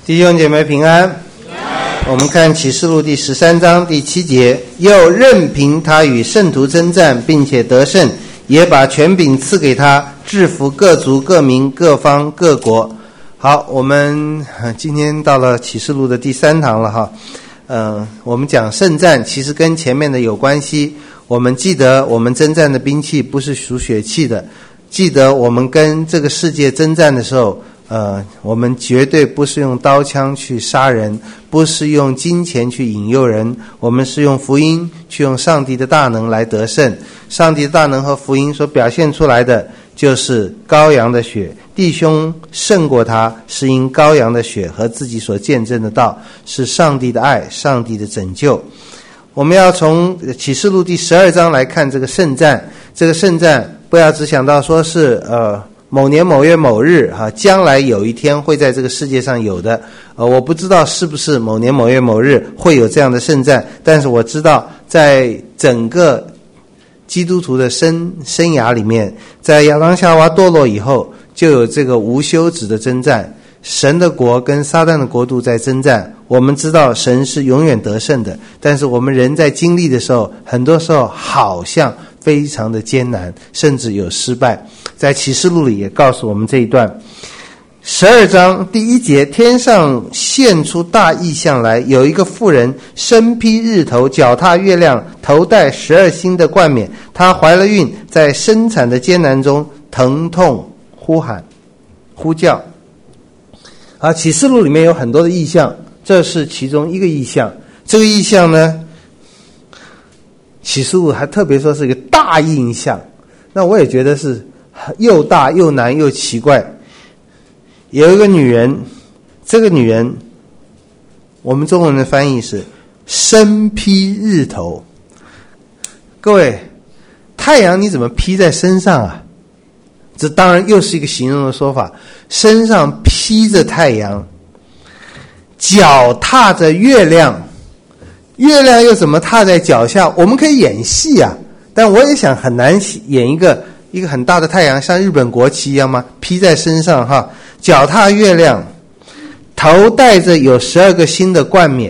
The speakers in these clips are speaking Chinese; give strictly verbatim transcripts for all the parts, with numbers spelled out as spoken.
弟兄姐妹平安。我们看启示录第十三章第七节，又任凭他与圣徒征战，并且得胜，也把权柄赐给他，制服各族各民各方各国。好，我们今天到了启示录的第三堂了哈。呃，我们讲圣战其实跟前面的有关系。我们记得我们征战的兵器不是属血气的，记得我们跟这个世界征战的时候，呃，我们绝对不是用刀枪去杀人，不是用金钱去引诱人，我们是用福音，去用上帝的大能来得胜。上帝的大能和福音所表现出来的就是羔羊的血，弟兄胜过他，是因羔羊的血和自己所见证的道，是上帝的爱，上帝的拯救。我们要从启示录第十二章来看这个圣战。这个圣战不要只想到说是呃某年某月某日哈、啊，将来有一天会在这个世界上有的。呃，我不知道是不是某年某月某日会有这样的圣战，但是我知道在整个基督徒的生生涯里面，在亚当夏娃堕落以后，就有这个无休止的征战。神的国跟撒旦的国度在征战，我们知道神是永远得胜的，但是我们人在经历的时候，很多时候好像非常的艰难，甚至有失败。在启示录里也告诉我们这一段。十二章第一节，天上现出大异象来，有一个妇人身披日头，脚踏月亮，头戴十二星的冠冕，她怀了孕，在生产的艰难中疼痛呼喊呼叫。啊，启示录里面有很多的异象，这是其中一个异象。这个异象呢，启示录还特别说是一个大异象，那我也觉得是又大又难又奇怪。有一个女人，这个女人我们中文的翻译是身披日头。各位，太阳你怎么披在身上啊？这当然又是一个形容的说法，身上披着太阳，脚踏着月亮，月亮又怎么踏在脚下？我们可以演戏啊，但我也想很难演一个一个很大的太阳，像日本国旗一样吗？披在身上哈，脚踏月亮，头戴着有十二个星的冠冕。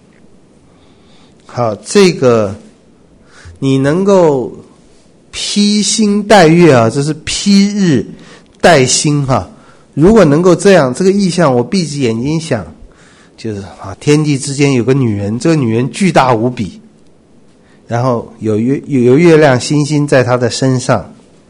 好，这个你能够披星戴月啊，这是披日戴星哈、啊。如果能够这样，这个意象我闭着眼睛想，就是啊，天地之间有个女人，这个女人巨大无比，然后有月有月亮星星在她的身上。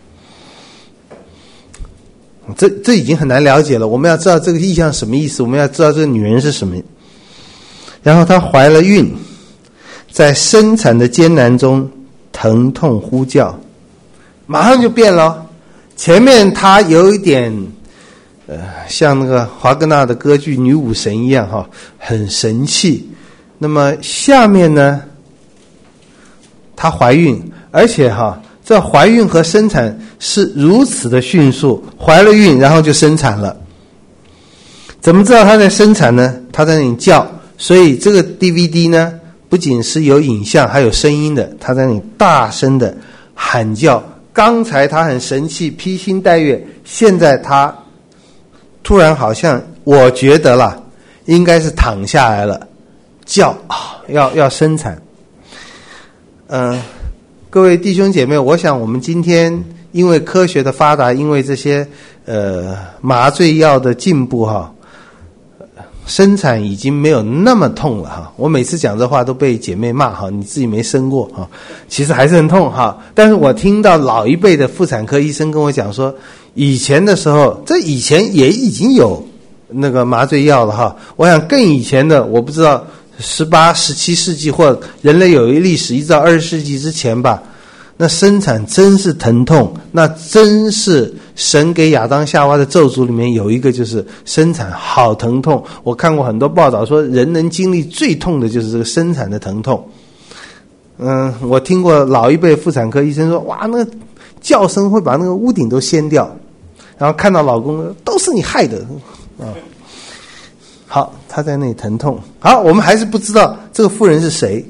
这这已经很难了解了，我们要知道这个意象什么意思，我们要知道这个女人是什么。然后她怀了孕，在生产的艰难中疼痛呼叫，马上就变了。前面她有一点呃，像那个华格纳的歌剧《女武神》一样哈，很神气。那么下面呢，她怀孕，而且哈，这怀孕和生产是如此的迅速，怀了孕然后就生产了。怎么知道她在生产呢？她在那里叫，所以这个 D V D 呢，不仅是有影像，还有声音的。她在那里大声的喊叫。刚才她很神气，披星戴月，现在她突然好像，我觉得啦，应该是躺下来了，叫啊，要要生产。嗯、呃，各位弟兄姐妹，我想我们今天因为科学的发达，因为这些呃麻醉药的进步哈，生产已经没有那么痛了哈。我每次讲这话都被姐妹骂哈，你自己没生过哈，其实还是很痛哈。但是我听到老一辈的妇产科医生跟我讲说，以前的时候，这以前也已经有那个麻醉药了哈。我想更以前的，我不知道十八、十七世纪或人类有一历史，一直到二十世纪之前吧。那生产真是疼痛，那真是神给亚当夏娃的咒诅里面有一个，就是生产好疼痛。我看过很多报道说，人能经历最痛的就是这个生产的疼痛。嗯，我听过老一辈妇产科医生说，哇，那个叫声会把那个屋顶都掀掉。然后看到老公，都是你害的啊！好，他在那里疼痛。好，我们还是不知道这个妇人是谁。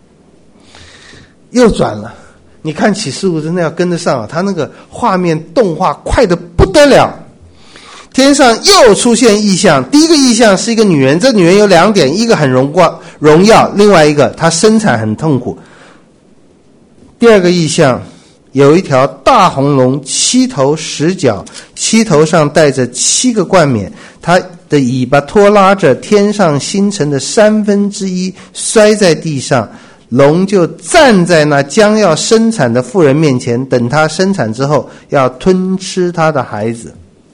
又转了，你看启示录真的要跟得上啊，他那个画面动画快得不得了。 天上又出现异象，第一个异象是一个女人，这女人有两点，一个很荣光荣耀，另外一个她生产很痛苦。第二个异象，有一条大红龙，七头十角，七头上带着七个冠冕，它的尾巴拖拉着天上星辰的三分之一，摔在地上。龙就站在那将要生产的妇人面前，等她生产之后，要吞吃她的孩子。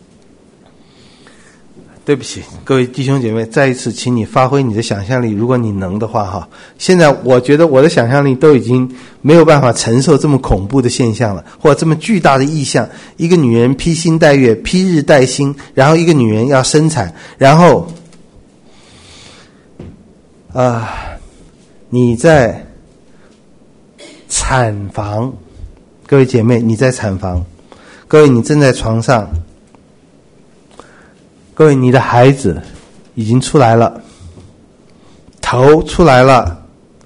对不起，各位弟兄姐妹，再一次请你发挥你的想象力，如果你能的话哈。现在我觉得我的想象力都已经没有办法承受这么恐怖的现象了，或这么巨大的异象。一个女人披星戴月，披日戴星，然后一个女人要生产，然后啊、呃，你在产房，各位姐妹，你在产房，各位你正在床上。各位，你的孩子已经出来了，头出来了，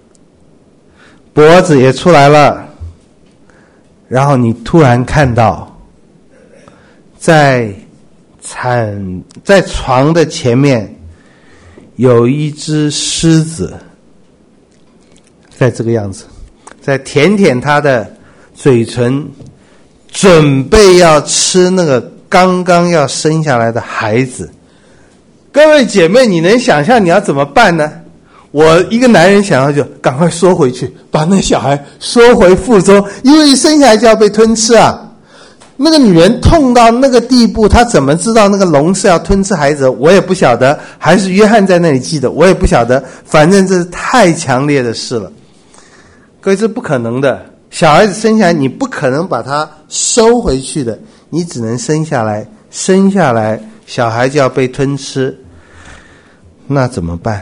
脖子也出来了，然后你突然看到，在产在床的前面有一只狮子，在这个样子，在舔舔它的嘴唇，准备要吃那个刚刚要生下来的孩子。各位姐妹，你能想象你要怎么办呢？我一个男人想要就赶快缩回去，把那小孩缩回腹中，因为一生下来就要被吞吃啊。那个女人痛到那个地步，她怎么知道那个龙是要吞吃孩子？我也不晓得，还是约翰在那里记得，我也不晓得，反正这是太强烈的事了。各位，这不可能的，小孩子生下来你不可能把它收回去的，你只能生下来，生下来小孩就要被吞吃，那怎么办？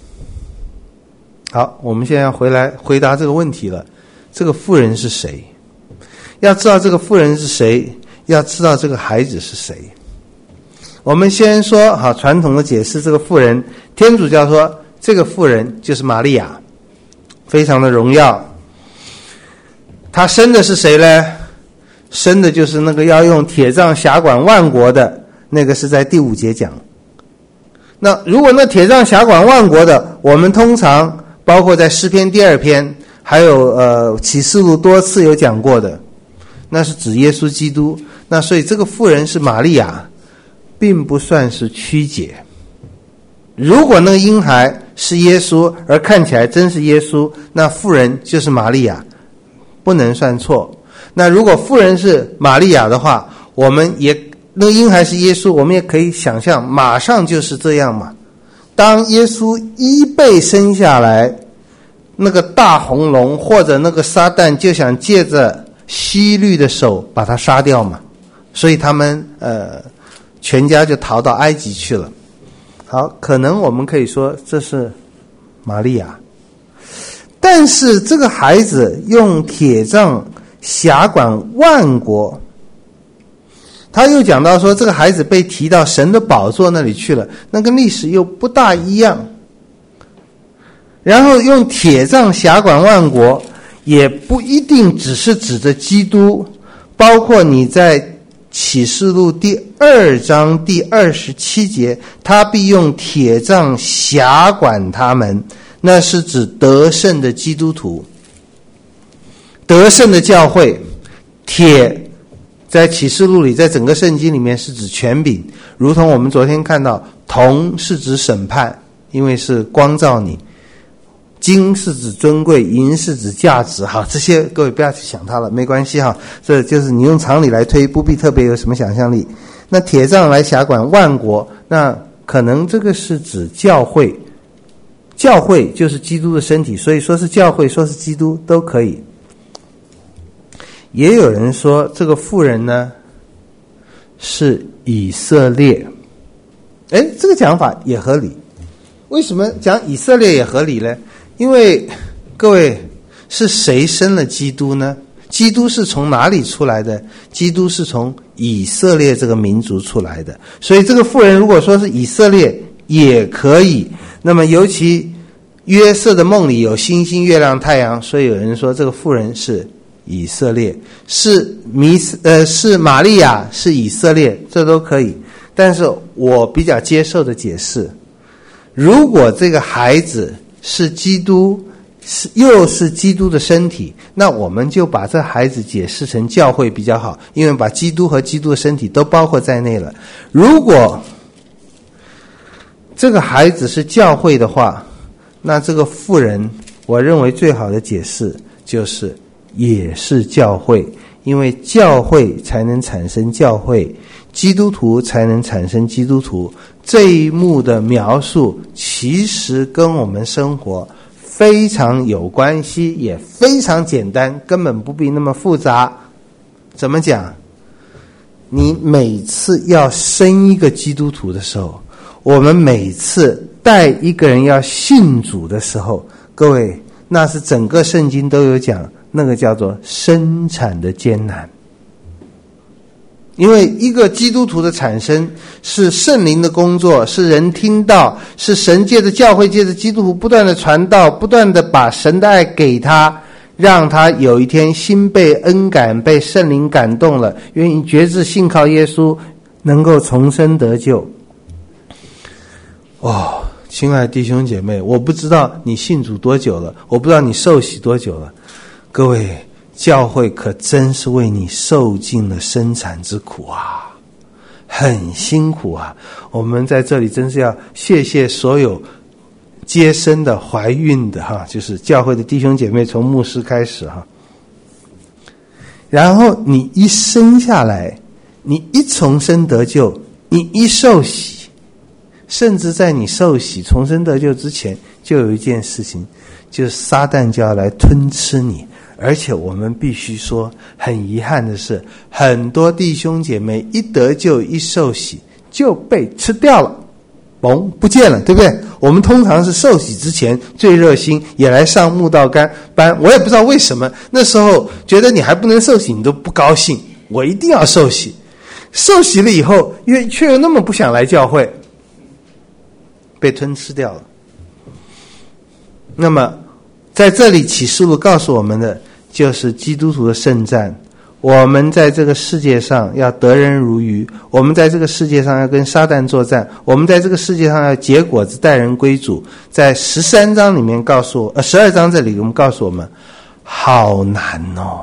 好，我们现在要回来回答这个问题了。这个妇人是谁？要知道这个妇人是谁，要知道这个孩子是谁。我们先说好传统的解释，这个妇人，天主教说这个妇人就是玛利亚，非常的荣耀。她生的是谁呢？生的就是那个要用铁杖辖管万国的，那个是在第五节讲。那如果那铁杖辖管万国的，我们通常包括在诗篇第二篇，还有呃启示录多次有讲过的，那是指耶稣基督。那所以这个妇人是玛利亚，并不算是曲解。如果那个婴孩是耶稣，而看起来真是耶稣，那妇人就是玛利亚，不能算错。那如果妇人是玛利亚的话，我们也那个婴孩是耶稣，我们也可以想象马上就是这样嘛。当耶稣一被生下来，那个大红龙或者那个撒旦就想借着希律的手把他杀掉嘛，所以他们呃全家就逃到埃及去了。好，可能我们可以说这是玛利亚，但是这个孩子用铁杖辖管万国，他又讲到说这个孩子被提到神的宝座那里去了，那跟历史又不大一样。然后用铁杖辖管万国，也不一定只是指着基督，包括你在启示录第二章第二十七节，他必用铁杖辖管他们，那是指得胜的基督徒，得胜的教会。铁在启示录里，在整个圣经里面是指权柄，如同我们昨天看到，铜是指审判，因为是光照你，金是指尊贵，银是指价值。好，这些各位不要去想它了，没关系哈，这就是你用常理来推，不必特别有什么想象力。那铁杖来辖管万国，那可能这个是指教会，教会就是基督的身体，所以说是教会，说是基督都可以。也有人说这个妇人呢是以色列，诶，这个讲法也合理。为什么讲以色列也合理呢？因为各位，是谁生了基督呢？基督是从哪里出来的？基督是从以色列这个民族出来的，所以这个妇人如果说是以色列也可以。那么尤其约瑟的梦里有星星、月亮、太阳，所以有人说这个妇人是以色列，是弥呃是玛利亚，是以色列，这都可以。 但是我比较接受的解释，如果这个孩子是基督，是又是基督的身体，那我们就把这孩子解释成教会比较好，因为把基督和基督的身体都包括在内了。如果这个孩子是教会的话，那这个妇人，我认为最好的解释就是也是教会，因为教会才能产生教会，基督徒才能产生基督徒。这一幕的描述其实跟我们生活非常有关系，也非常简单，根本不必那么复杂。怎么讲？你每次要生一个基督徒的时候，我们每次带一个人要信主的时候，各位，那是整个圣经都有讲，那个叫做生产的艰难。因为一个基督徒的产生是圣灵的工作，是人听到，是神借着教会借着基督徒不断的传道，不断的把神的爱给他，让他有一天心被恩感，被圣灵感动了，愿意决志信靠耶稣，能够重生得救。哦，亲爱的弟兄姐妹，我不知道你信主多久了，我不知道你受洗多久了，各位，教会可真是为你受尽了生产之苦啊，很辛苦啊。我们在这里真是要谢谢所有接生的、怀孕的哈，就是教会的弟兄姐妹，从牧师开始哈。然后你一生下来，你一重生得救，你一受洗，甚至在你受洗重生得救之前，就有一件事情，就是撒旦就要来吞吃你。而且我们必须说，很遗憾的是，很多弟兄姐妹一得救一受洗就被吃掉了，嘣，不见了，对不对？我们通常是受洗之前最热心，也来上慕道班，我也不知道为什么，那时候觉得你还不能受洗，你都不高兴，我一定要受洗。受洗了以后，却却又那么不想来教会，被吞吃掉了。那么在这里启示录告诉我们的就是基督徒的圣战，我们在这个世界上要得人如鱼，我们在这个世界上要跟撒旦作战，我们在这个世界上要结果子带人归主。在十三章里面告诉我，呃，十二章这里我们告诉我们，好难哦，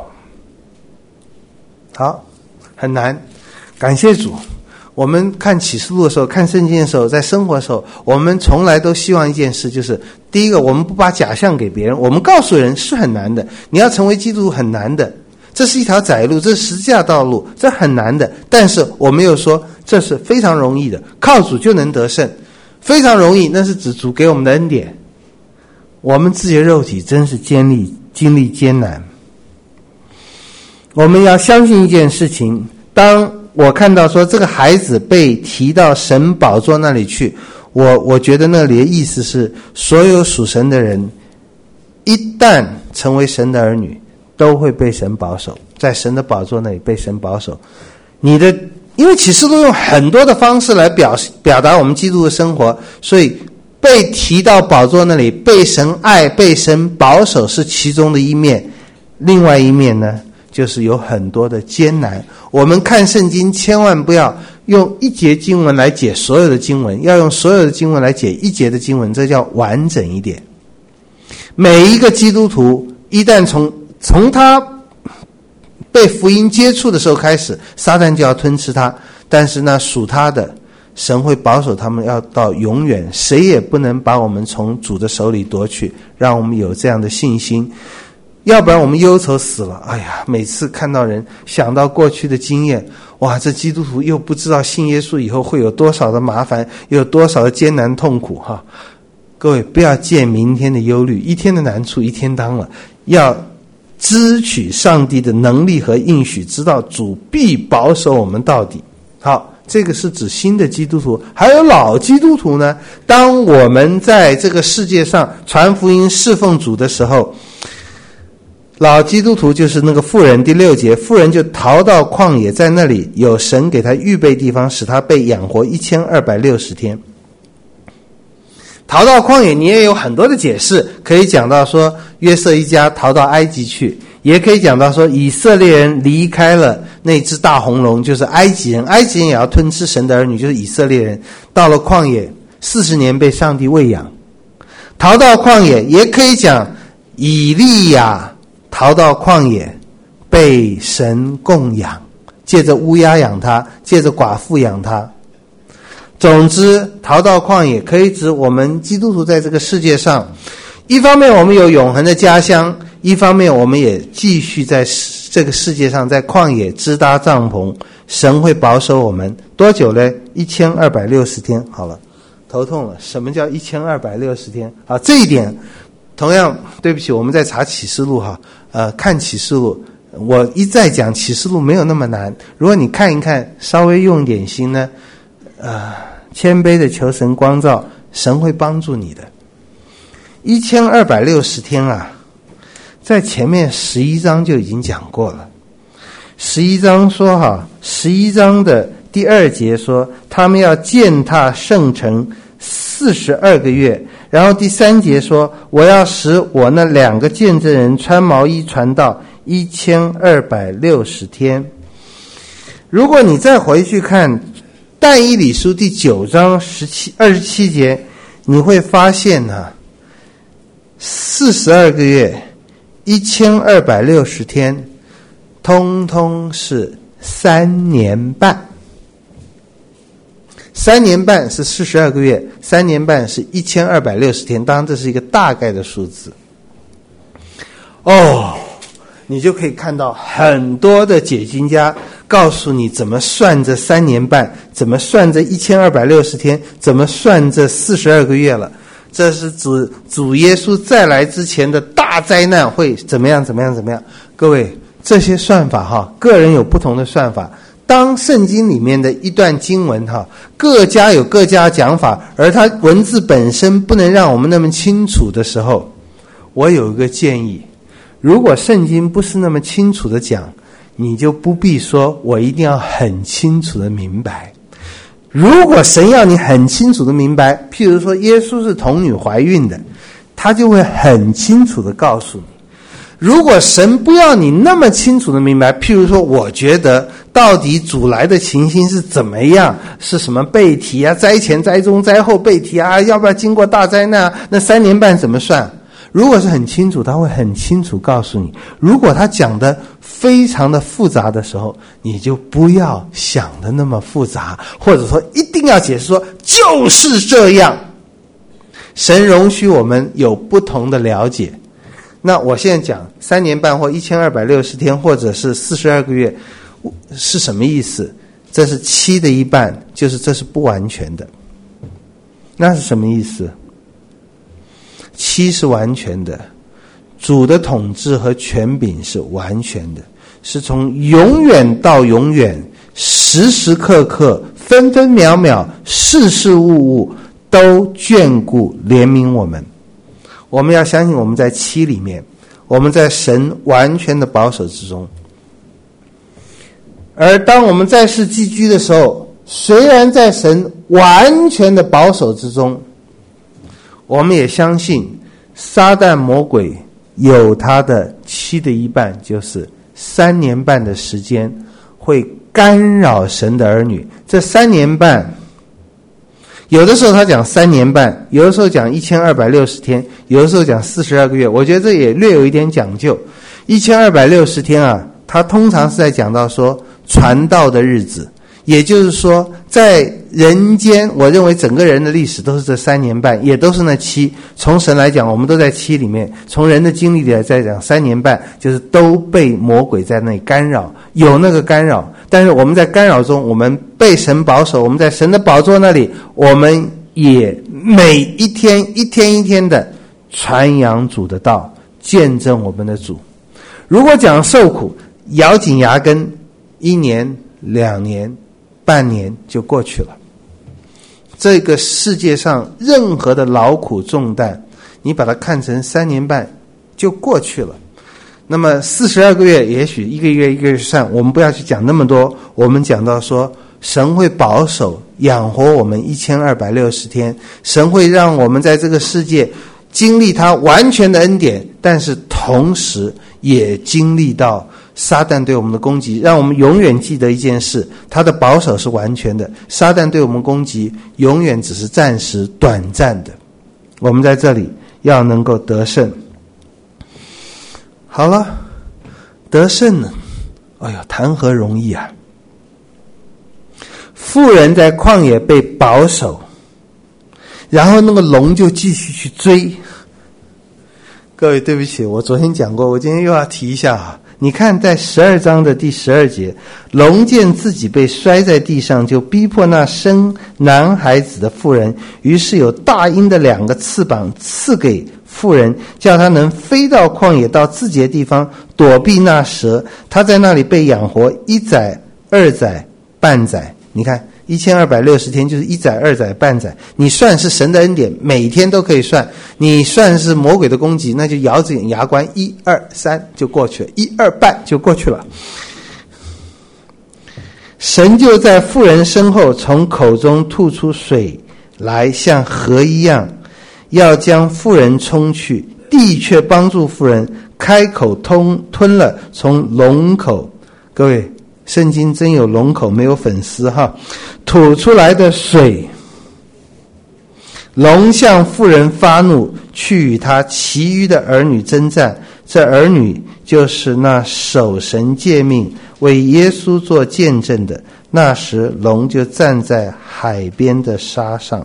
好，很难。感谢主，我们看启示录的时候，看圣经的时候，在生活的时候，我们从来都希望一件事，就是第一个，我们不把假象给别人，我们告诉人是很难的，你要成为基督徒很难的，这是一条窄路，这是十字架道路，这很难的。但是我们又说这是非常容易的，靠主就能得胜，非常容易，那是指主给我们的恩典。我们自己的肉体真是经历经历艰难。我们要相信一件事情，当我看到说这个孩子被提到神宝座那里去，我我觉得那里的意思是，所有属神的人一旦成为神的儿女，都会被神保守，在神的宝座那里被神保守。你的，因为启示录用很多的方式来表表达我们基督的生活，所以被提到宝座那里，被神爱，被神保守是其中的一面。另外一面呢，就是有很多的艰难。我们看圣经千万不要用一节经文来解所有的经文，要用所有的经文来解一节的经文，这叫完整一点。每一个基督徒一旦从从他被福音接触的时候开始，撒旦就要吞吃他，但是呢，属他的神会保守他们要到永远，谁也不能把我们从主的手里夺去，让我们有这样的信心。要不然我们忧愁死了，哎呀，每次看到人想到过去的经验，哇，这基督徒又不知道信耶稣以后会有多少的麻烦，有多少的艰难痛苦哈。各位不要借明天的忧虑，一天的难处一天当了，要支取上帝的能力和应许，知道主必保守我们到底。好，这个是指新的基督徒。还有老基督徒呢，当我们在这个世界上传福音侍奉主的时候，老基督徒就是那个妇人，第六节，妇人就逃到旷野，在那里有神给他预备地方，使他被养活一千二百六十天。逃到旷野，你也有很多的解释，可以讲到说约瑟一家逃到埃及去，也也可以讲到说以色列人离开了那只大红龙，就是埃及人，埃及人也要吞吃神的儿女，就是以色列人，到了旷野四十年被上帝喂养，逃到旷野。也可以讲以利亚逃到旷野被神供养，借着乌鸦养他，借着寡妇养他。总之逃到旷野可以指我们基督徒在这个世界上，一方面我们有永恒的家乡，一方面我们也继续在这个世界上在旷野支搭帐篷，神会保守我们多久呢？一千二百六十天。好了，头痛了，什么叫一千二百六十天？好，这一点同样对不起，我们在查启示录哈，呃，看启示录，我一再讲启示录没有那么难，如果你看一看，稍微用一点心呢，呃，谦卑的求神光照，神会帮助你的。一千二百六十天啊，在前面十一章就已经讲过了。十一章说哈，十一章的第二节说，他们要践踏圣城四十二个月。然后第三节说，我要使我那两个见证人穿毛衣传道一千二百六十天。如果你再回去看但以理书第九章十七二十七节，你会发现呢、啊，四十二个月一千二百六十天通通是三年半。三年半是四十二个月，三年半是一千二百六十天，当然这是一个大概的数字。哦，你就可以看到很多的解经家告诉你怎么算这三年半，怎么算这一千二百六十天，怎么算这四十二个月了。这是主主耶稣再来之前的大灾难会怎么样怎么样怎么样。各位，这些算法哈，个人有不同的算法。当圣经里面的一段经文哈，各家有各家讲法，而它文字本身不能让我们那么清楚的时候，我有一个建议，如果圣经不是那么清楚的讲，你就不必说我一定要很清楚的明白。如果神要你很清楚的明白，譬如说耶稣是童女怀孕的，他就会很清楚的告诉你。如果神不要你那么清楚的明白，譬如说我觉得到底主来的情形是怎么样，是什么被提啊，灾前灾中灾后被提啊，要不要经过大灾难啊，那三年半怎么算？如果是很清楚，他会很清楚告诉你。如果他讲的非常的复杂的时候，你就不要想的那么复杂，或者说一定要解释说就是这样。神容许我们有不同的了解。那我现在讲三年半或一千二百六十天，或者是四十二个月，是什么意思？这是七的一半，就是这是不完全的。那是什么意思？七是完全的，主的统治和权柄是完全的，是从永远到永远，时时刻刻，分分秒秒，事事物物都眷顾怜悯我们。我们要相信我们在七里面，我们在神完全的保守之中。而当我们在世寄居的时候，虽然在神完全的保守之中，我们也相信撒旦魔鬼有他的七的一半，就是三年半的时间会干扰神的儿女。这三年半，有的时候他讲三年半，有的时候讲一千二百六十天，有的时候讲四十二个月。我觉得这也略有一点讲究。一千二百六十天啊，他通常是在讲到说传道的日子，也就是说在人间，我认为整个人的历史都是这三年半，也都是那七。从神来讲，我们都在七里面；从人的经历里来再讲，三年半就是都被魔鬼在那里干扰，有那个干扰。但是我们在干扰中，我们被神保守，我们在神的宝座那里，我们也每一天一天一天的传扬主的道，见证我们的主。如果讲受苦，咬紧牙根，一年、两年、半年就过去了。这个世界上任何的劳苦重担，你把它看成三年半就过去了。那么四十二个月，也许一个月一个月算，我们不要去讲那么多。我们讲到说，神会保守养活我们一千二百六十天，神会让我们在这个世界经历他完全的恩典，但是同时也经历到撒旦对我们的攻击。让我们永远记得一件事，他的保守是完全的，撒旦对我们攻击永远只是暂时短暂的。我们在这里要能够得胜。好了，得胜呢，哎呦，谈何容易啊！妇人在旷野被保守，然后那个龙就继续去追。各位对不起，我昨天讲过，我今天又要提一下啊。你看在十二章的第十二节，龙见自己被摔在地上，就逼迫那生男孩子的妇人，于是有大鹰的两个翅膀赐给妇人，叫他能飞到旷野，到自己的地方躲避那蛇。他在那里被养活一载、二载、半载。你看一千二百六十天就是一载、二载、半载，你算是神的恩典，每天都可以算。你算是魔鬼的攻击，那就咬着牙关，一二三就过去了，一二半就过去了。神就在妇人身后从口中吐出水来，像河一样，要将妇人冲去，地却帮助妇人开口通吞了从龙口。各位，圣经真有龙口没有粉丝哈，吐出来的水。龙向妇人发怒，去与他其余的儿女征战。这儿女就是那守神诫命为耶稣做见证的。那时龙就站在海边的沙上。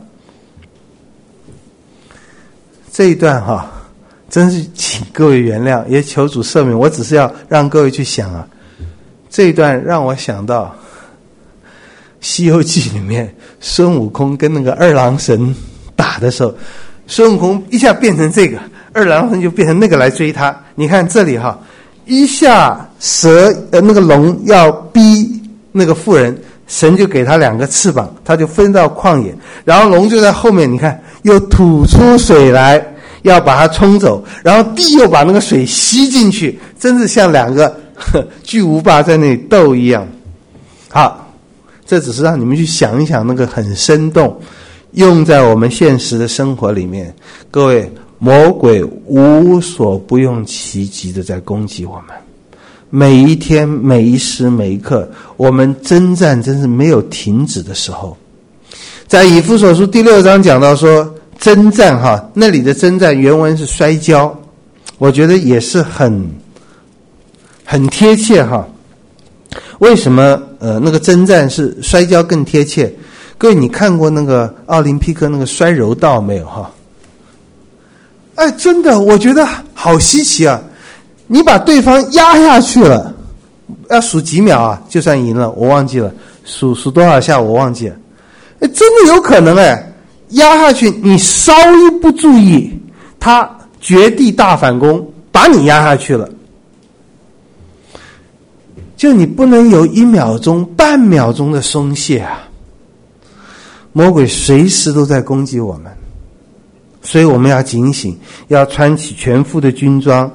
这一段哈，真是请各位原谅，也求主赦免，我只是要让各位去想啊。这一段让我想到西游记里面孙悟空跟那个二郎神打的时候，孙悟空一下变成这个，二郎神就变成那个来追他。你看这里哈，一下蛇呃那个龙要逼那个妇人，神就给他两个翅膀，他就飞到旷野，然后龙就在后面，你看又吐出水来要把它冲走，然后地又把那个水吸进去，真是像两个呵巨无霸在那里斗一样。好，这只是让你们去想一想，那个很生动，用在我们现实的生活里面。各位，魔鬼无所不用其极的在攻击我们，每一天每一时每一刻，我们征战真是没有停止的时候。在以弗所书第六章讲到说征战哈，那里的征战原文是摔跤，我觉得也是很很贴切哈。为什么呃那个征战是摔跤更贴切？各位，你看过那个奥林匹克那个摔柔道没有哈？哎，真的，我觉得好稀奇啊！你把对方压下去了，要数几秒啊，就算赢了，我忘记了，数数多少下我忘记了。哎，真的有可能哎，压下去，你稍一不注意，他绝地大反攻，把你压下去了。就你不能有一秒钟、半秒钟的松懈啊！魔鬼随时都在攻击我们，所以我们要警醒，要穿起全副的军装。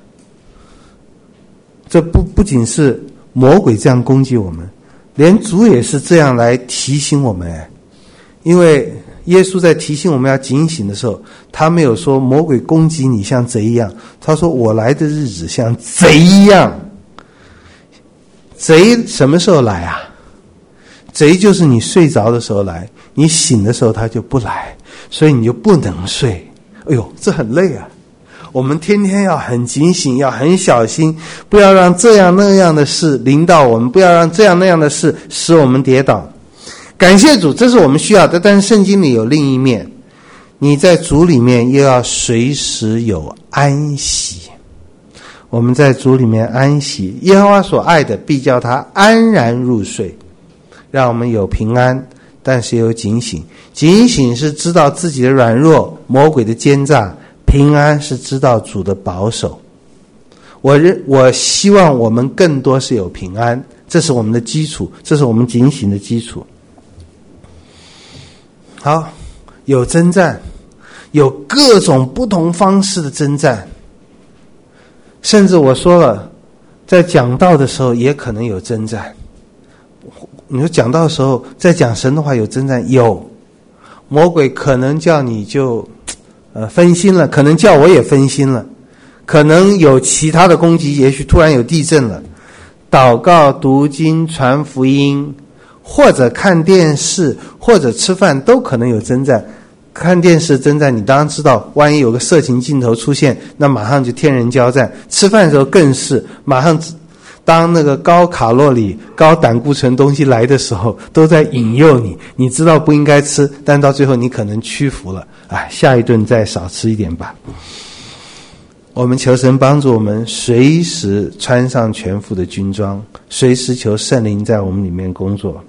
这不不仅是魔鬼这样攻击我们，连主也是这样来提醒我们。因为耶稣在提醒我们要警醒的时候，他没有说魔鬼攻击你像贼一样，他说我来的日子像贼一样。贼什么时候来啊？贼就是你睡着的时候来，你醒的时候他就不来，所以你就不能睡。哎呦，这很累啊！我们天天要很警醒，要很小心，不要让这样那样的事临到我们，不要让这样那样的事使我们跌倒。感谢主，这是我们需要的。但是圣经里有另一面，你在主里面又要随时有安息。我们在主里面安息，耶和华所爱的必叫他安然入睡。让我们有平安，但是有警醒。警醒是知道自己的软弱，魔鬼的奸诈；平安是知道主的保守。我认我希望我们更多是有平安，这是我们的基础，这是我们警醒的基础。好，有征战，有各种不同方式的征战。甚至我说了，在讲道的时候也可能有征战。你说讲道的时候在讲神的话有征战，有。魔鬼可能叫你就呃分心了，可能叫我也分心了， 可能有其他的攻击，也许突然有地震了。祷告、读经、传福音，或者看电视，或者吃饭，都可能有征战。看电视征战，你当然知道，万一有个色情镜头出现，那马上就天人交战。吃饭的时候更是，马上当那个高卡路里、高胆固醇东西来的时候，都在引诱你。你知道不应该吃，但到最后你可能屈服了。哎，下一顿再少吃一点吧。我们求神帮助我们，随时穿上全副的军装，随时求圣灵在我们里面工作。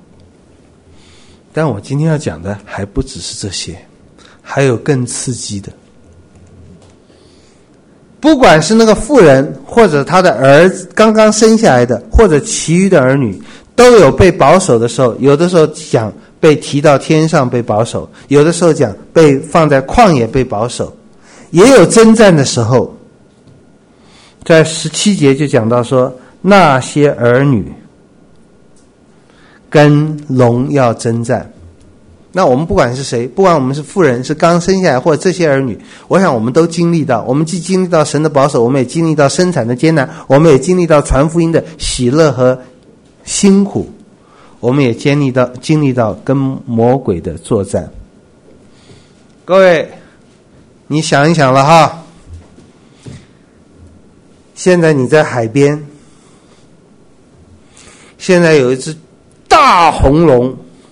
但我今天要讲的还不只是这些，还有更刺激的。不管是那个妇人，或者他的儿子刚刚生下来的，或者其余的儿女，都有被保守的时候。有的时候讲被提到天上被保守，有的时候讲被放在旷野被保守，也有征战的时候。在十七节就讲到说，那些儿女跟龙要征战。那我们不管是谁，不管我们是妇人，是刚生下来，或者这些儿女，我想我们都经历到，我们既经历到神的保守，我们也经历到生产的艰难，我们也经历到传福音的喜乐和辛苦，我们也经历到经历到跟魔鬼的作战。各位，你想一想了哈，现在你在海边，现在有一只大红龙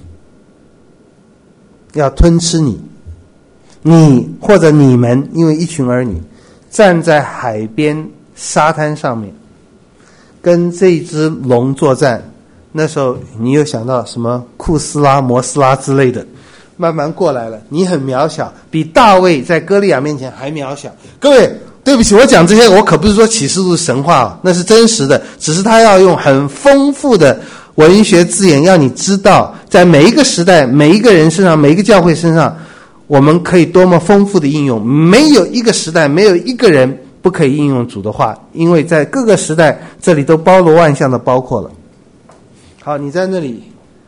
要吞吃你，你或者你们，因为一群儿女站在海边沙滩上面跟这只龙作战。那时候你又想到什么库斯拉、摩斯拉之类的慢慢过来了，你很渺小，比大卫在歌利亚面前还渺小。各位对不起，我讲这些我可不是说启示录神话哦，那是真实的，只是他要用很丰富的文学字眼，要你知道在每一个时代、每一个人身上、每一个教会身上，我们可以多么丰富的应用。没有一个时代，没有一个人不可以应用主的话，因为在各个时代这里都包罗万象的包括了。好，你在那里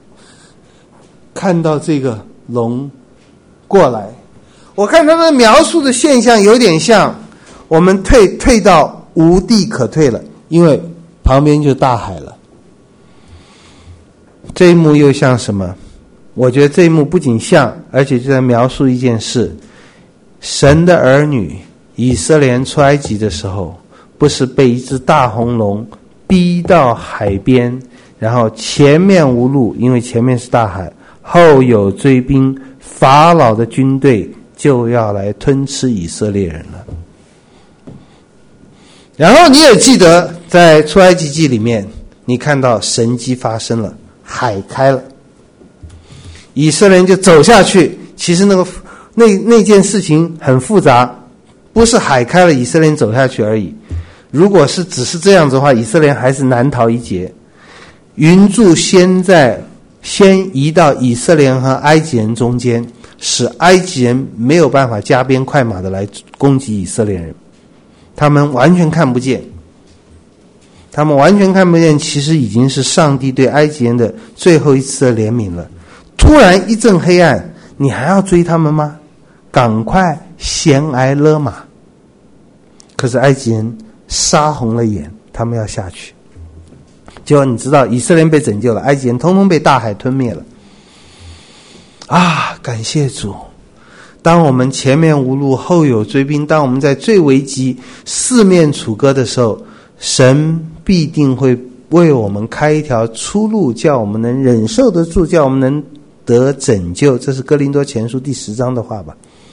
看到这个龙过来，我看他们描述的现象有点像我们退退到无地可退了，因为旁边就大海了。这一幕又像什么？我觉得这一幕不仅像，而且就在描述一件事：神的儿女以色列人出埃及的时候，不是被一只大红龙逼到海边，然后前面无路，因为前面是大海，后有追兵，法老的军队就要来吞吃以色列人了。然后你也记得在出埃及记里面，你看到神迹发生了，海开了，以色列人就走下去。其实那个那那件事情很复杂，不是海开了以色列人走下去而已。如果是只是这样子的话，以色列人还是难逃一劫。云柱先在先移到以色列人和埃及人中间，使埃及人没有办法加鞭快马的来攻击以色列人，他们完全看不见，他们完全看不见，其实已经是上帝对埃及人的最后一次的怜悯了。突然一阵黑暗，你还要追他们吗？赶快衔挨勒马。可是埃及人杀红了眼，他们要下去。结果你知道，以色列人被拯救了，埃及人通通被大海吞灭了。啊，感谢主！当我们前面无路，后有追兵，当我们在最危急、四面楚歌的时候，神必定会为我们开一条出路，叫我们能忍受得住，叫我们能得拯救。这是哥林多前书第十章的话吧。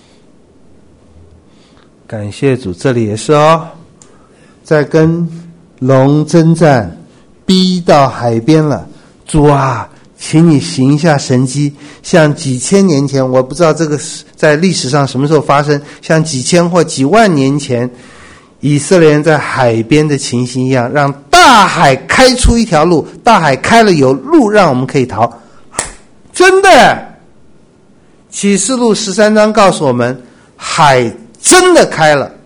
感谢主，这里也是哦，在跟龙征战，逼到海边了。主啊，请你行一下神迹，像几千年前，我不知道这个在历史上什么时候发生，像几千或几万年前以色列人在海边的情形一样，让大海开出一条路，大海开了有路让我们可以逃。真的，启示录十三章告诉我们，海真的开了。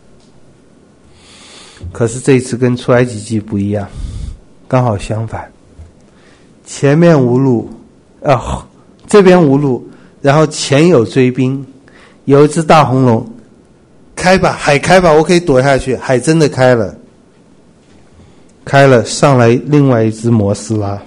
可是这一次跟出埃及记不一样，刚好相反，前面无路，啊，这边无路，然后前有追兵，有一只大红龙开吧，海开吧，我可以躲下去。海真的开了，开了，上来另外一只摩斯拉。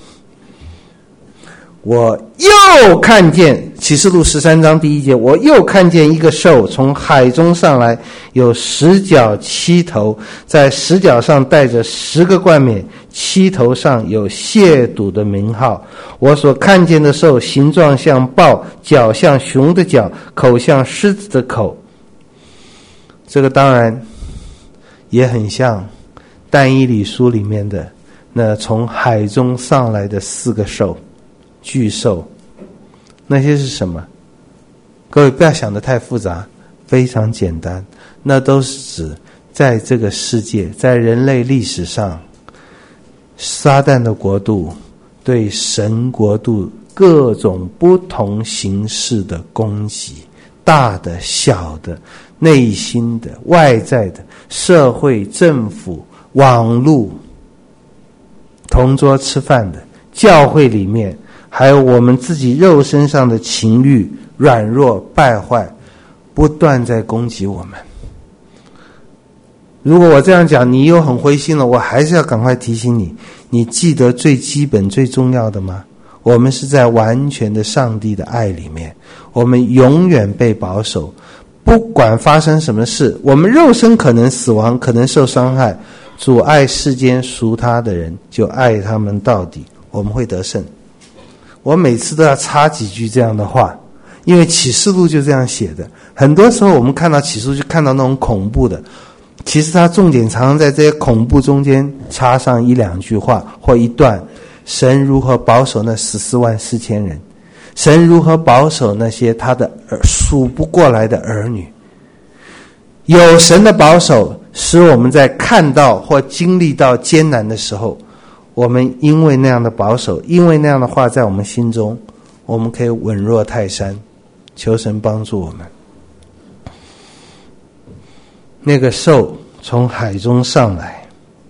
我又看见启示录十三章第一节，我又看见一个兽从海中上来，有十角七头，在十角上带着十个冠冕，七头上有亵渎的名号。我所看见的兽形状像豹，脚像熊的脚，口像狮子的口。这个当然也很像但以理书里面的那从海中上来的四个兽，巨兽。那些是什么？各位不要想得太复杂，非常简单。那都是指在这个世界，在人类历史上，撒旦的国度对神国度各种不同形式的攻击，大的、小的、内心的、外在的、社会、政府、网络、同桌吃饭的、教会里面，还有我们自己肉身上的情欲、软弱、败坏，不断在攻击我们。如果我这样讲你又很灰心了，我还是要赶快提醒你，你记得最基本最重要的吗？我们是在完全的上帝的爱里面，我们永远被保守，不管发生什么事，我们肉身可能死亡，可能受伤害，主爱世间属他的人，就爱他们到底，我们会得胜。我每次都要插几句这样的话，因为启示录就这样写的。很多时候我们看到启示录就看到那种恐怖的，其实它重点常常在这些恐怖中间插上一两句话或一段，神如何保守那十四万四千人，神如何保守那些他的数不过来的儿女。有神的保守，使我们在看到或经历到艰难的时候，我们因为那样的保守，因为那样的话在我们心中，我们可以稳若泰山。求神帮助我们。那个兽从海中上来，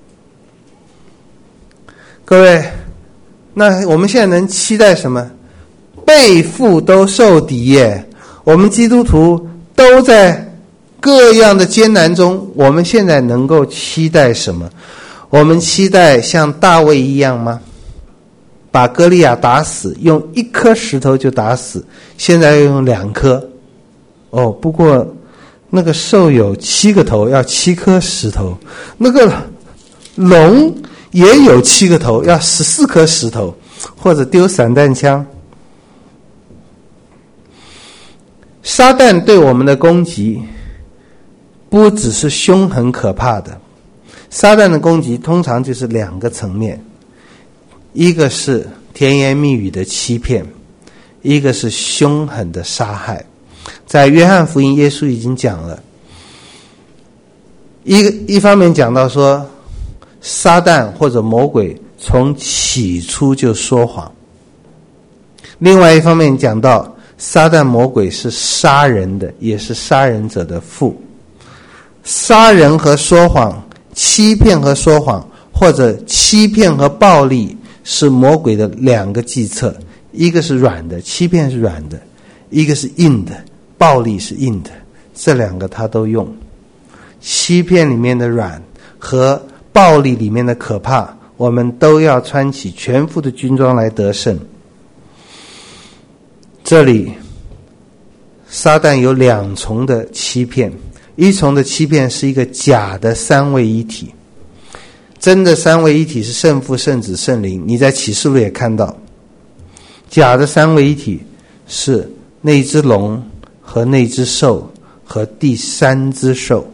各位，那我们现在能期待什么？背负都受敌耶！我们基督徒都在各样的艰难中，我们现在能够期待什么？我们期待像大卫一样吗？把歌利亚打死，用一颗石头就打死，现在要用两颗。哦，不过那个兽有七个头，要七颗石头；那个龙也有七个头，要十四颗石头，或者丢散弹枪。撒旦对我们的攻击不只是凶狠可怕的，撒旦的攻击通常就是两个层面，一个是甜言蜜语的欺骗，一个是凶狠的杀害。在约翰福音，耶稣已经讲了，一个一方面讲到说，撒旦或者魔鬼从起初就说谎，另外一方面讲到撒旦魔鬼是杀人的，也是杀人者的父。杀人和说谎，欺骗和说谎，或者欺骗和暴力，是魔鬼的两个计策，一个是软的，欺骗是软的，一个是硬的，暴力是硬的，这两个他都用。欺骗里面的软和暴力里面的可怕，我们都要穿起全副的军装来得胜。这里撒旦有两重的欺骗，一重的欺骗是一个假的三位一体，真的三位一体是圣父、圣子、圣灵，你在启示录也看到。假的三位一体是那只龙和那只兽和第三只兽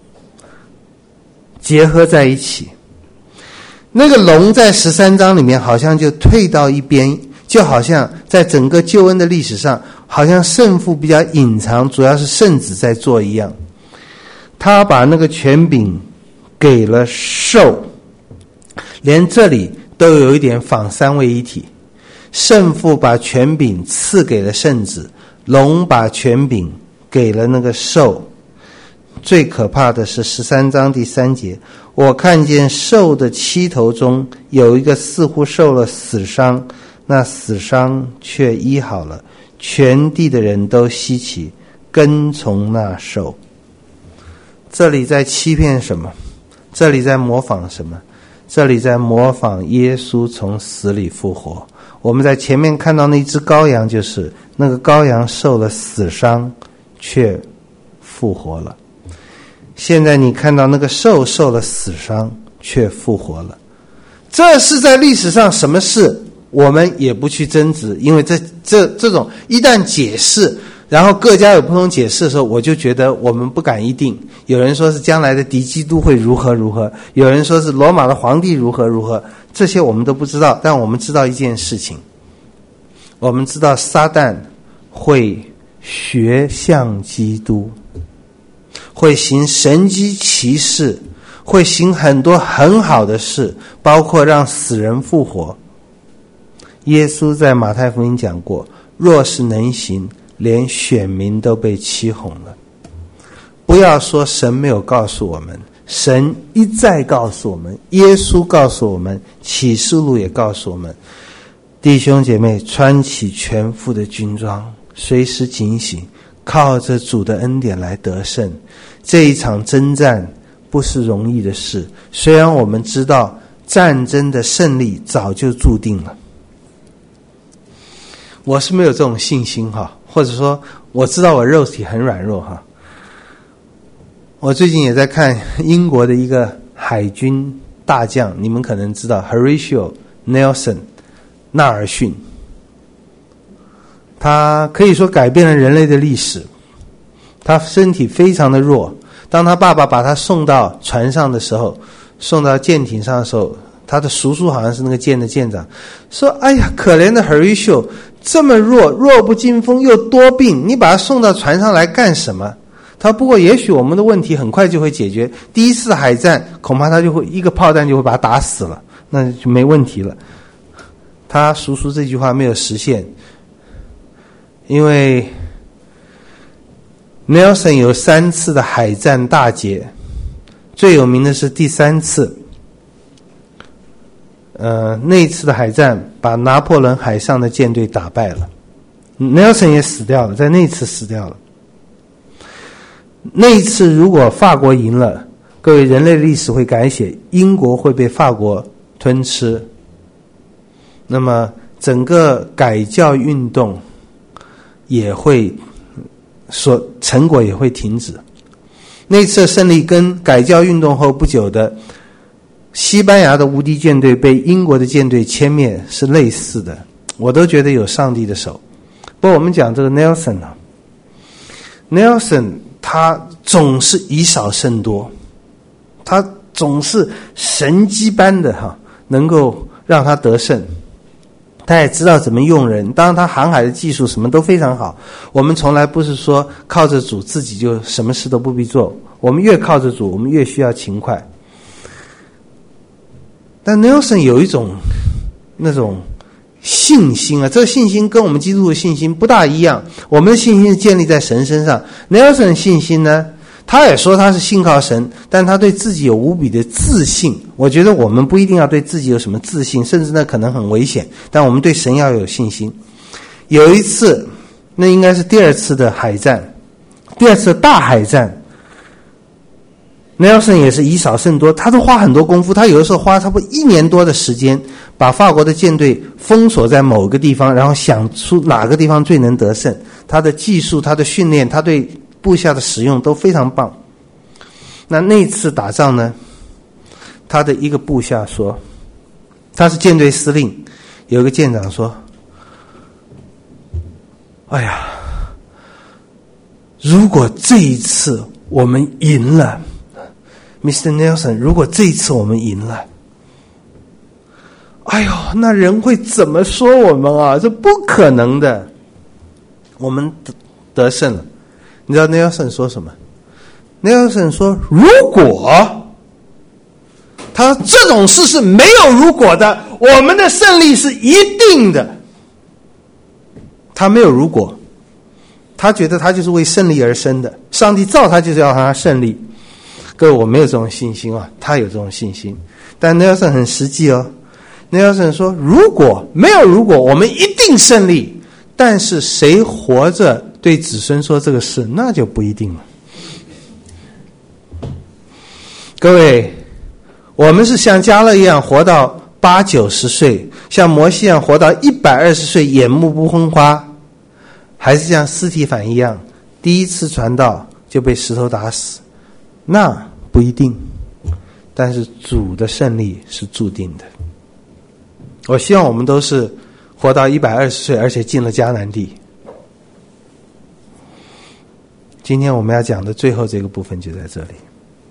结合在一起。那个龙在十三章里面好像就退到一边，就好像在整个救恩的历史上，好像圣父比较隐藏，主要是圣子在做一样。他把那个权柄给了兽，连这里都有一点仿三位一体。圣父把权柄赐给了圣子，龙把权柄给了那个兽。最可怕的是十三章第三节，我看见兽的七头中有一个似乎受了死伤，那死伤却医好了，全地的人都稀奇，跟从那兽。 这里在欺骗什么？这里在模仿什么？这里在模仿耶稣从死里复活。我们在前面看到那只羔羊，就是那个羔羊受了死伤却复活了。现在你看到那个兽受了死伤却复活了。这是在历史上什么事，我们也不去争执，因为这这这种一旦解释，然后各家有不同解释的时候，我就觉得我们不敢一定。有人说是将来的敌基督会如何如何，有人说是罗马的皇帝如何如何，这些我们都不知道。但我们知道一件事情，我们知道撒旦会学像基督，会行神迹奇事，会行很多很好的事，包括让死人复活。耶稣在马太福音讲过，若是能行，连选民都被欺哄了。不要说神没有告诉我们，神一再告诉我们，耶稣告诉我们，启示录也告诉我们，弟兄姐妹，穿起全副的军装，随时警醒，靠着主的恩典来得胜。这一场征战不是容易的事，虽然我们知道战争的胜利早就注定了。我是没有这种信心哈，或者说我知道我肉体很软弱哈。我最近也在看英国的一个海军大将，你们可能知道 Horatio Nelson 纳尔逊，他可以说改变了人类的历史。他身体非常的弱，当他爸爸把他送到船上的时候，送到舰艇上的时候，他的叔叔好像是那个舰的舰长，说哎呀，可怜的 Horatio 这么弱，弱不禁风又多病，你把他送到船上来干什么？他不过也许我们的问题很快就会解决，第一次海战恐怕他就会一个炮弹就会把他打死了，那就没问题了。他叔叔这句话没有实现，因为 Nelson 有三次的海战大捷，最有名的是第三次，呃，那一次的海战把拿破仑海上的舰队打败了， Nelson 也死掉了，在那一次死掉了。那一次如果法国赢了，各位，人类历史会改写，英国会被法国吞吃，那么整个改教运动也会所成果也会停止。那次胜利跟改教运动后不久的西班牙的无敌舰队被英国的舰队歼灭是类似的，我都觉得有上帝的手。不过我们讲这个 Nelson 啊 Nelson 他总是以少胜多，他总是神机般的哈，能够让他得胜。他也知道怎么用人，当然他航海的技术什么都非常好。我们从来不是说靠着主自己就什么事都不必做，我们越靠着主，我们越需要勤快。但 Nelson 有一种那种信心啊，这个信心跟我们基督的信心不大一样。我们的信心是建立在神身上， Nelson 的信心呢，他也说他是信靠神，但他对自己有无比的自信。我觉得我们不一定要对自己有什么自信，甚至呢可能很危险，但我们对神要有信心。有一次，那应该是第二次的海战，第二次的大海战， Nelson 也是以少胜多，他都花很多功夫，他有的时候花差不多一年多的时间，把法国的舰队封锁在某个地方，然后想出哪个地方最能得胜。他的技术，他的训练，他对部下的使用都非常棒。那那次打仗呢，他的一个部下说，他是舰队司令，有一个舰长说，哎呀，如果这一次我们赢了，Mister Nelson， 如果这一次我们赢了，哎呦，那人会怎么说我们啊？这不可能的，我们得得胜了。你知道 Nelson 说什么？ Nelson 说，如果，他说这种事是没有如果的，我们的胜利是一定的。他没有如果，他觉得他就是为胜利而生的，上帝造他就是要让他胜利。各位，我没有这种信心啊，他有这种信心。但 Nelson 很实际哦， Nelson 说，如果没有如果，我们一定胜利，但是谁活着对子孙说这个事，那就不一定了。 各位，我们是像迦勒一样活到八九十岁，像摩西一样活到一百二十岁，眼目不昏花，还是像司提反一样，第一次传道就被石头打死？那不一定，但是主的胜利是注定的。我希望我们都是活到一百二十岁，而且进了迦南地。今天我们要讲的最后这个部分就在这里。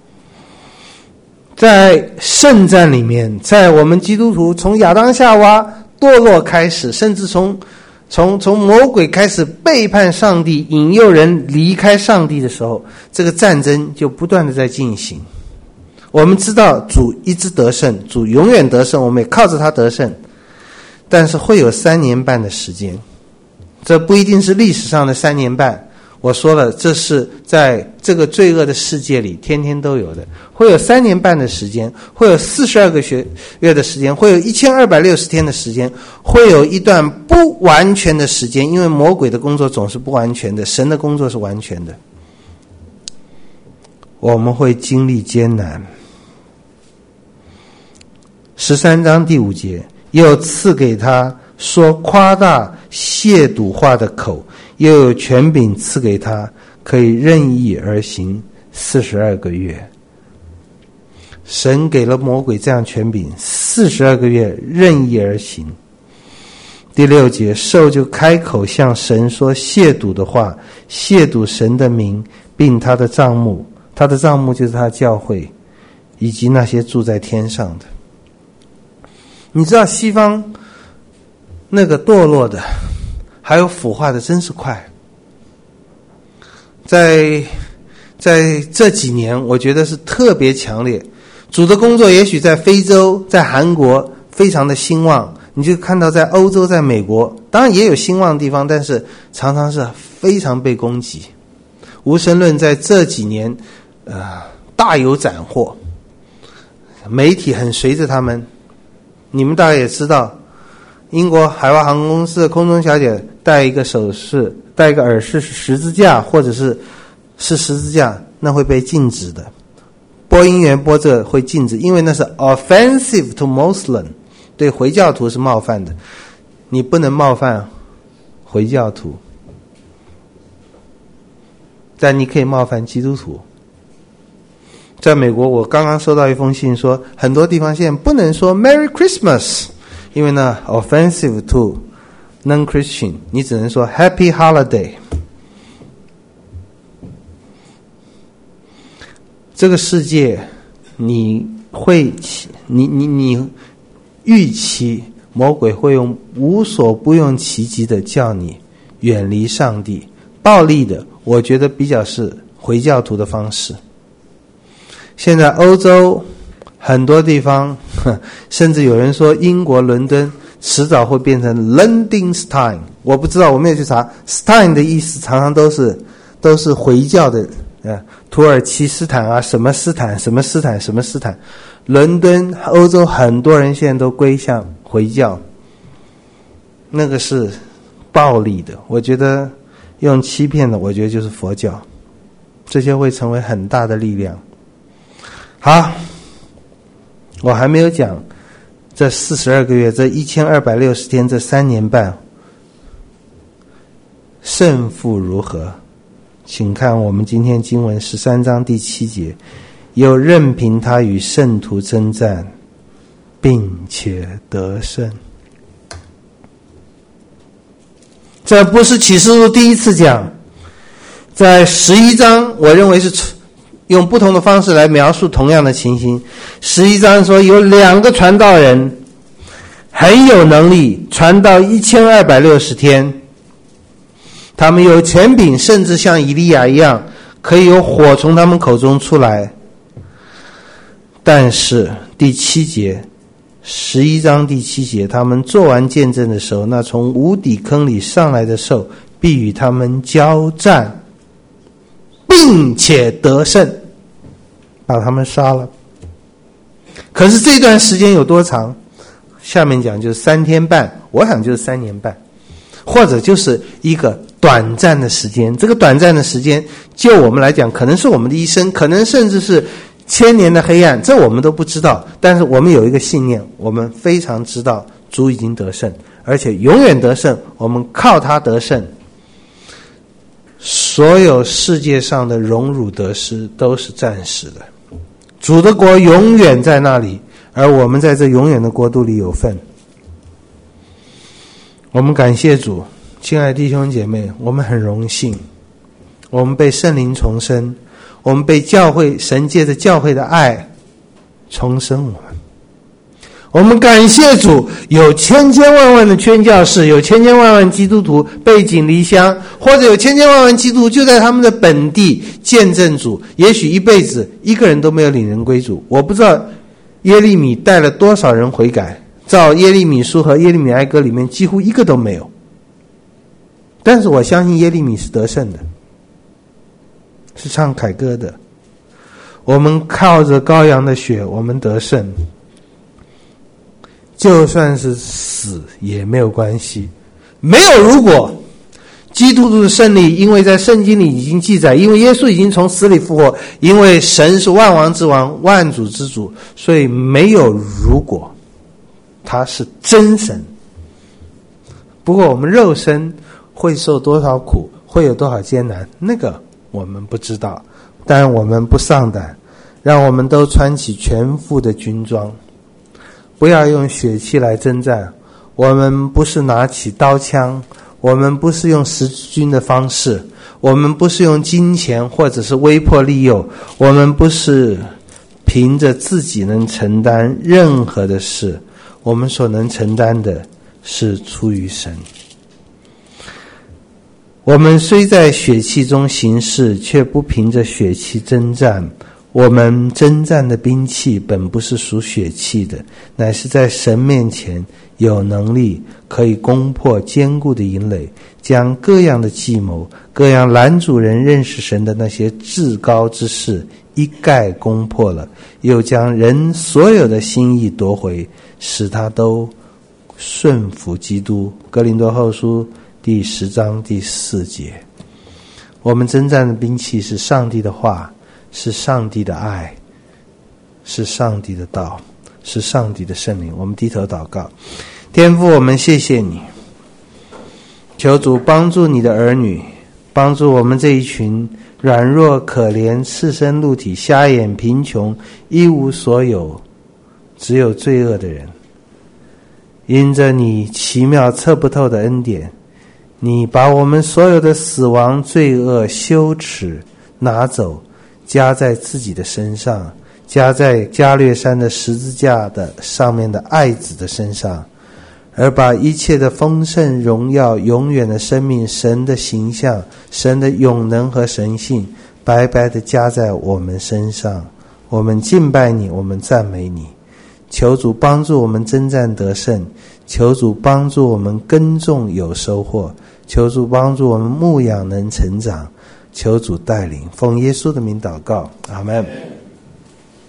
在圣战里面，在我们基督徒从亚当夏娃堕落开始，甚至从从从魔鬼开始背叛上帝，引诱人离开上帝的时候，这个战争就不断的在进行。我们知道主一直得胜，主永远得胜，我们也靠着他得胜，但是会有三年半的时间，这不一定是历史上的三年半。我说了，这是在这个罪恶的世界里天天都有的，会有三年半的时间，会有四十二个月的时间，会有一千二百六十天的时间，会有一段不完全的时间，因为魔鬼的工作总是不完全的，神的工作是完全的。我们会经历艰难。十三章第五节，又赐给他说夸大亵渎话的口，又有权柄赐给他，可以任意而行四十二个月。神给了魔鬼这样权柄，四十二个月任意而行。第六节，兽就开口向神说亵渎的话，亵渎神的名，并他的帐幕，他的帐幕就是他的教会，以及那些住在天上的。你知道西方那个堕落的还有腐化的真是快。在在这几年我觉得是特别强烈，主的工作也许在非洲在韩国非常的兴旺，你就看到在欧洲在美国当然也有兴旺的地方，但是常常是非常被攻击。无神论在这几年呃大有斩获，媒体很随着他们。你们大概也知道，英国海外航空公司的空中小姐戴一个首饰，戴一个耳饰是十字架，或者是是十字架，那会被禁止的。播音员播这会禁止，因为那是 offensive to Muslim， 对回教徒是冒犯的，你不能冒犯回教徒，但你可以冒犯基督徒。在美国，我刚刚收到一封信说，很多地方现在不能说 Merry Christmas， 因为呢 offensive to non-Christian， 你只能说 Happy Holiday。 这个世界你会你你你预期魔鬼会用无所不用其极的叫你远离上帝，暴力的我觉得比较是回教徒的方式。现在欧洲很多地方，甚至有人说英国伦敦迟早会变成 London-Stein， 我不知道，我没有去查 Stein 的意思常常都是都是回教的，呃，土耳其斯坦啊，什么斯坦什么斯坦什么斯坦。伦敦欧洲很多人现在都归向回教，那个是暴力的，我觉得用欺骗的，我觉得就是佛教，这些会成为很大的力量。好，我还没有讲这四十二个月，这一千二百六十天，这三年半胜负如何。请看我们今天经文十三章第七节，又任凭他与圣徒征战，并且得胜。这不是启示录第一次讲，在十一章我认为是用不同的方式来描述同样的情形。十一章说有两个传道人很有能力，传道一千二百六十天，他们有权柄，甚至像以利亚一样可以有火从他们口中出来。但是第七节，十一章第七节，他们做完见证的时候，那从无底坑里上来的兽必与他们交战，并且得胜，把他们杀了。可是这段时间有多长？下面讲就是三天半，我想就是三年半，或者就是一个短暂的时间。这个短暂的时间就我们来讲可能是我们的一生，可能甚至是千年的黑暗，这我们都不知道，但是我们有一个信念，我们非常知道主已经得胜，而且永远得胜，我们靠他得胜。所有世界上的荣辱得失都是暂时的，主的国永远在那里，而我们在这永远的国度里有份。我们感谢主，亲爱的弟兄姐妹，我们很荣幸，我们被圣灵重生，我们被教会神借着教会的爱重生我们。我们感谢主，有千千万万的宣教士，有千千万万基督徒背井离乡，或者有千千万万基督徒就在他们的本地见证主，也许一辈子一个人都没有领人归主。我不知道耶利米带了多少人悔改，照耶利米书和耶利米哀歌里面几乎一个都没有，但是我相信耶利米是得胜的，是唱凯歌的。我们靠着羔羊的血，我们得胜，就算是死也没有关系。没有如果，基督徒的胜利，因为在圣经里已经记载，因为耶稣已经从死里复活，因为神是万王之王，万主之主，所以没有如果，他是真神。不过我们肉身会受多少苦，会有多少艰难，那个我们不知道，但我们不丧胆，让我们都穿起全副的军装，不要用血气来征战。我们不是拿起刀枪，我们不是用十字军的方式，我们不是用金钱或者是威迫利诱，我们不是凭着自己能承担任何的事，我们所能承担的是出于神。我们虽在血气中行事，却不凭着血气征战。我们征战的兵器本不是属血气的，乃是在神面前有能力，可以攻破坚固的营垒，将各样的计谋，各样拦阻人认识神的那些至高之事一概攻破了，又将人所有的心意夺回，使他都顺服基督。哥林多后书第十章第四节。我们征战的兵器是上帝的话，是上帝的爱，是上帝的道，是上帝的圣灵。我们低头祷告。天父，我们谢谢你，求主帮助你的儿女，帮助我们这一群软弱可怜、赤身露体、瞎眼贫穷、一无所有、只有罪恶的人。因着你奇妙测不透的恩典，你把我们所有的死亡、罪恶、羞耻拿走，加在自己的身上，加在加略山的十字架的上面的爱子的身上，而把一切的丰盛、荣耀、永远的生命、神的形象、神的永能和神性白白的加在我们身上。我们敬拜你，我们赞美你。求主帮助我们征战得胜，求主帮助我们耕种有收获，求主帮助我们牧养能成长，求主带领。奉耶稣的名祷告，阿们。